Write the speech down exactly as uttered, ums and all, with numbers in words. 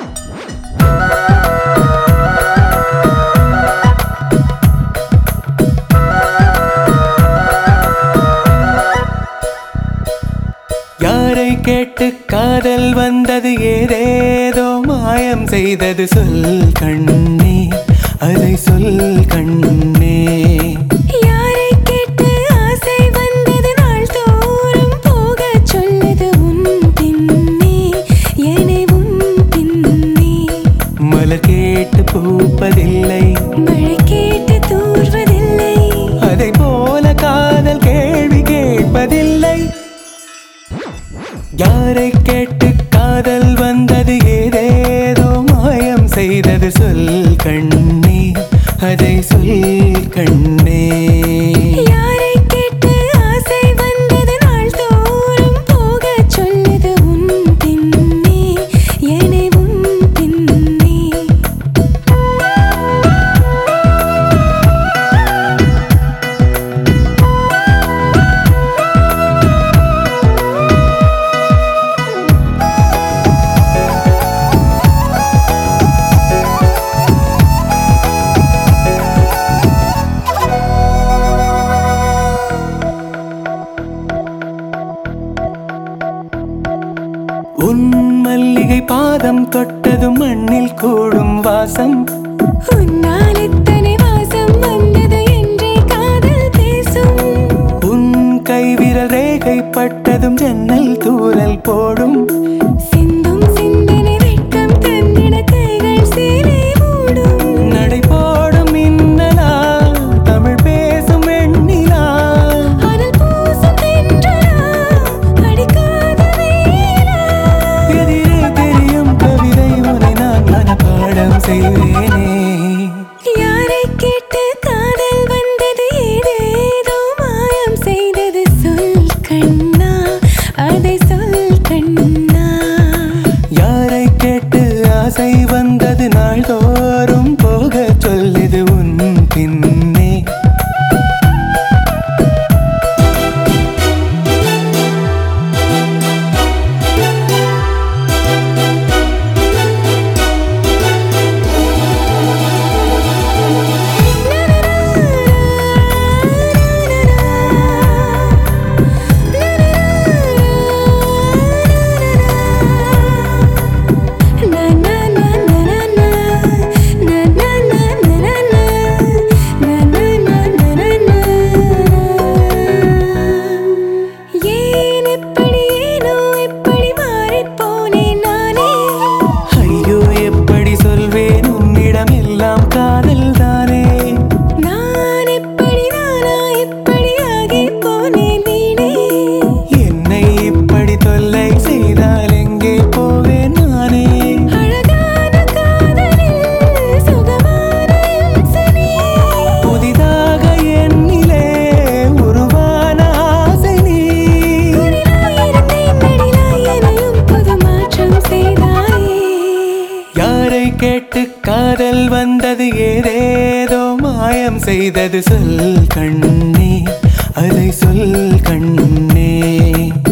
யாரை கேட்டு காதல் வந்தது ஏதேதோ மாயம் செய்தது சொல் கண்ணே அதை சொல் கண்ணே யாரை கேட்டு ஆசை வந்தது நாள் தோறும் போக சொல்லுது உன் பின்னே என்னை உன் பின்னே மலர் கேட்டு பூப்பதில்லை மழை கேட்டு தூர்வதில்லை அதை போல காதல் கேள்வி கேட்பதில்லை யாரை கேட்டு காதல் வந்தது ஏதேதோ மாயம் செய்தது சொல் கண்ணே அதை சொல் கண்ணே யாரை கேட்டு ஆசை வந்தது நாள் தோறும் போக சொல்லுது உன் பின்னே என்னை உன் பின்னே உன் மல்லிகை பாதம் தொட்டதும் மண்ணில் கூடும் வாசம் உன்னால் எத்தனை வாசம் வந்தது என்றே காதல் பேசும் உன் கைவிரல் ரேகை பட்டதும் ஜன்னல் தூரல் போடும் சிந்தும் சிந்தனை வெட்கம் தந்திட கைகள் சேலை மூடும் நடை போடும் மின்னலா தமிழ் பேசும் வெண்ணிலா அனல் பூசும் தென்றலா அடிக்காத வேலா எதிரே தெரியும் கவிதை உனை நான் மனப்பாடம் செய்வேனே யாரை கேட்டு காதல் வந்தது ஏதேதோ மாயம் செய்தது சொல் கண்ணா அதை சொல் கண்ணா யாரை கேட்டு ஆசை வந்தது நாள்தோறும் போக சொல்லுது உன் பின்னே ஏன் எப்படி ஏனோ எப்படி மாறிப்போனேன் நானே ஐயோ எப்படி சொல்வேன் உன்னிடம் எல்லாம் காதல் தானே நான் எப்படி நானா எப்படி ஆகி போனேன் வீணே என்னை இப்படி தொல்லை செய்தால் எங்கே போவேன் நானே அழகான காதலில் சுகமான இம்சனே புதிதாக என்னிலே உருவான ஆசை நீ குரிலாயிருந்தேன் நடிலாய் எனையும் புது மாற்றம் செய்தாயே யாரை கேட்டு காதல் வந்தது ஏதேதோ மாயம் செய்தது சொல் கண்ணே அதை சொல் கண்ணே